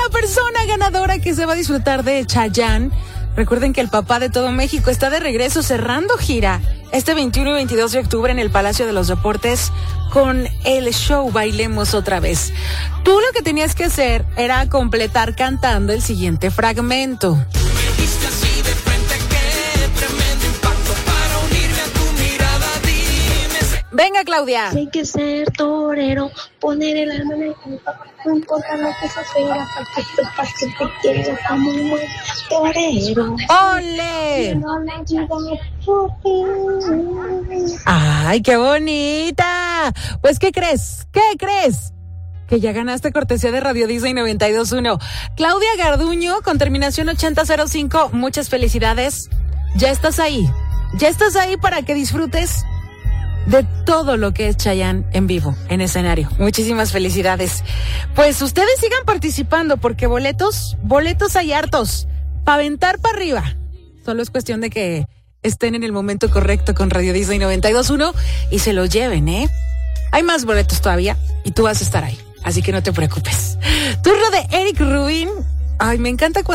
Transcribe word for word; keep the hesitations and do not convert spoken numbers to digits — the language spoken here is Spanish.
la persona ganadora que se va a disfrutar de Chayanne. Recuerden que el papá de todo México está de regreso cerrando gira este veintiuno y veintidós de octubre en el Palacio de los Deportes con el show Bailemos Otra Vez. Tú lo que tenías que hacer era completar cantando el siguiente fragmento. Venga, Claudia. Hay que ser torero, poner el alma en el cuerpo, no importa lo que se sea, para que sepas que te quiero como un buen torero. ¡Ole! No le ayuda por ti. ¡Ay, qué bonita! Pues, ¿qué crees? ¿Qué crees? Que ya ganaste cortesía de Radio Disney noventa y dos punto uno. Claudia Garduño, con terminación ochenta cero cinco, muchas felicidades. Ya estás ahí. Ya estás ahí para que disfrutes de todo lo que es Chayanne en vivo, en escenario. Muchísimas felicidades. Pues ustedes sigan participando porque boletos, boletos hay hartos. Pa' aventar para arriba. Solo es cuestión de que estén en el momento correcto con Radio Disney noventa y dos punto uno y se lo lleven, ¿eh? Hay más boletos todavía y tú vas a estar ahí. Así que no te preocupes. Turno de Eric Rubin. Ay, me encanta cuando